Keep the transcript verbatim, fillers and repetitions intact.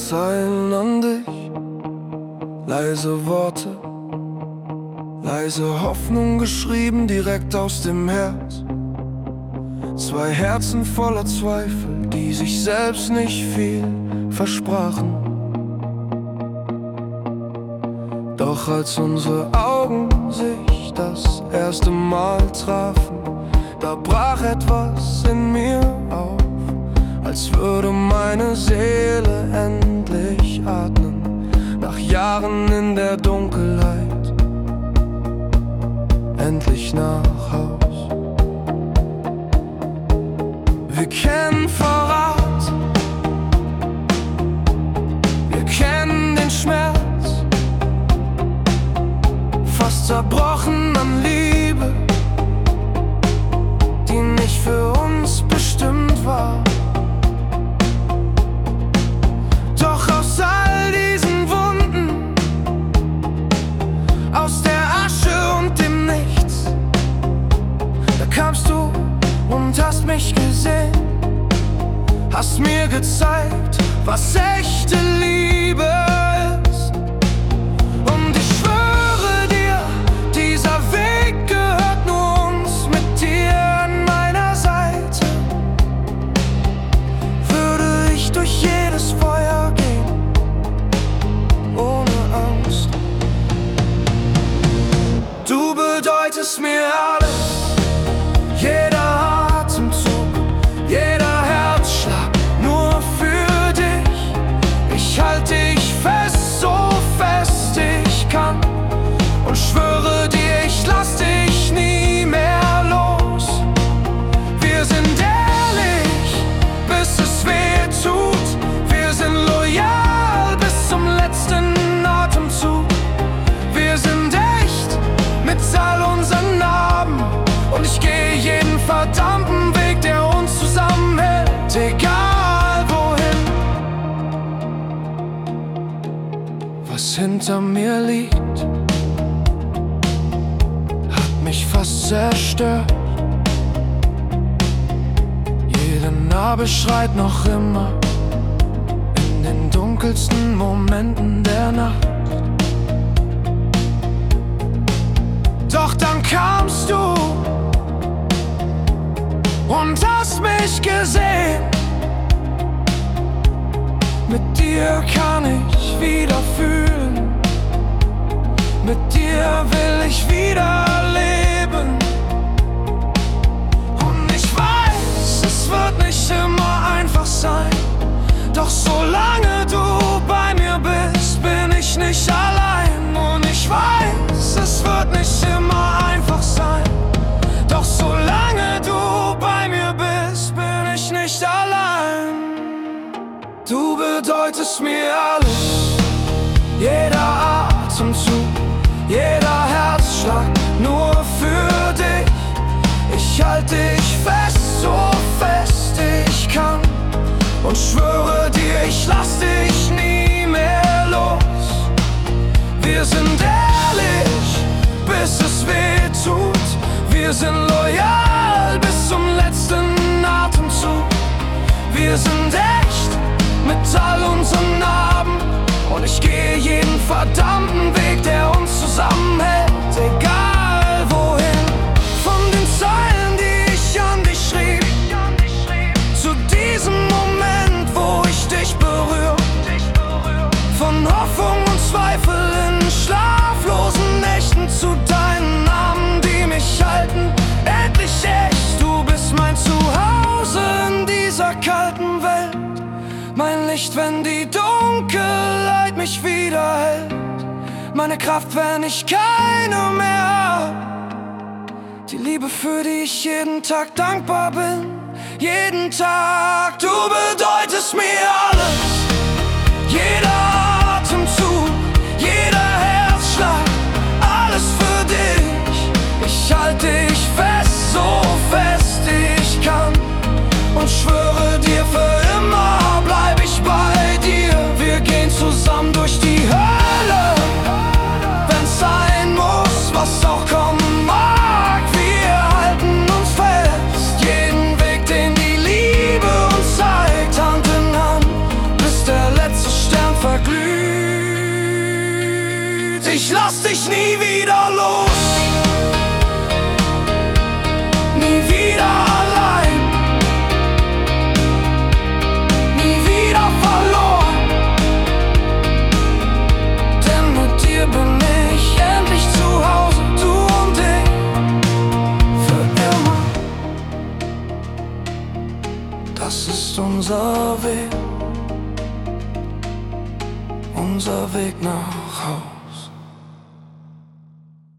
Zeilen an dich, leise Worte, leise Hoffnung geschrieben direkt aus dem Herz. Zwei Herzen voller Zweifel, die sich selbst nicht viel versprachen. Doch als unsere Augen sich das erste Mal trafen, da brach etwas in mir auf, als würde meine Seele endlich atmen. Nach Jahren in der Dunkelheit, endlich nach Haus. Wir kennen Verrat, wir kennen den Schmerz, fast zerbrochen an Liebe, die nicht für uns bestimmt war. Doch aus all diesen Wunden, aus der Asche und dem Nichts, da kamst du und hast mich gesehen, hast mir gezeigt, was echte Liebe ist. Und ich schwöre dir, dieser Weg gehört nur uns. Mit dir an meiner Seite würde ich durch jedes Feuer gehen, ohne Angst. Du bedeutest mir alles, jeder Atemzug, jeder Herzschlag, nur für dich. Ich halte dich fest, so fest ich kann, und schwöre dir, ich lass dich nie mehr los. Wir sind ehrlich, bis es weh tut. Wir sind loyal bis zum letzten Atemzug. Wir sind echt mit all unseren Narben, und ich gehe jeden verdammten Weg, der uns zusammenhält, egal wohin. Was hinter mir liegt, hat mich fast zerstört. Jede Narbe schreit noch immer in den dunkelsten Momenten der Nacht. Doch dann kamst du und hast mich gesehen. Mit dir kann ich wieder fühlen, mit dir will ich wieder leben. Und ich weiß, es wird nicht immer einfach sein, doch solange du bei mir bist, bin ich nicht allein. Und ich weiß, es wird nicht immer einfach sein, doch solange du bei mir bist, bin ich nicht allein. Du bedeutest mir alles, jeder Atemzug, jeder Herzschlag, nur für dich. Ich halte dich fest, so fest ich kann, und schwöre dir, ich lass dich nie mehr los. Wir sind ehrlich, bis es weh tut. Wir sind loyal bis zum letzten Atemzug. Wir sind echt mit all unseren Narben, und ich gehe jeden verdammten Weg, der uns zusammenhält, egal wohin. Von den Zeilen, die ich an dich schrieb, zu diesem Moment, wo ich dich berühre. Von Hoffnung und Zweifel in schlaflosen Nächten zu deinen Namen, die mich halten, endlich echt. Du bist mein Zuhause in dieser kalten Welt, mein Licht, wenn die Dunkelheit mich wieder hält, meine Kraft, wenn ich keine mehr hab, die Liebe, für die ich jeden Tag dankbar bin, jeden Tag. Du bedeutest mir alles, jeder Atemzug, jeder Herzschlag, alles für dich. Ich halte dich fest, so fest ich kann, und schwöre dir, für immer bleib ich bei dir. Wir gehen zusammen durch die Hölle, wenn's sein muss, was auch kommen mag. Wir halten uns fest, jeden Weg, den die Liebe uns zeigt, Hand in Hand, bis der letzte Stern ist unser Weg, unser Weg nach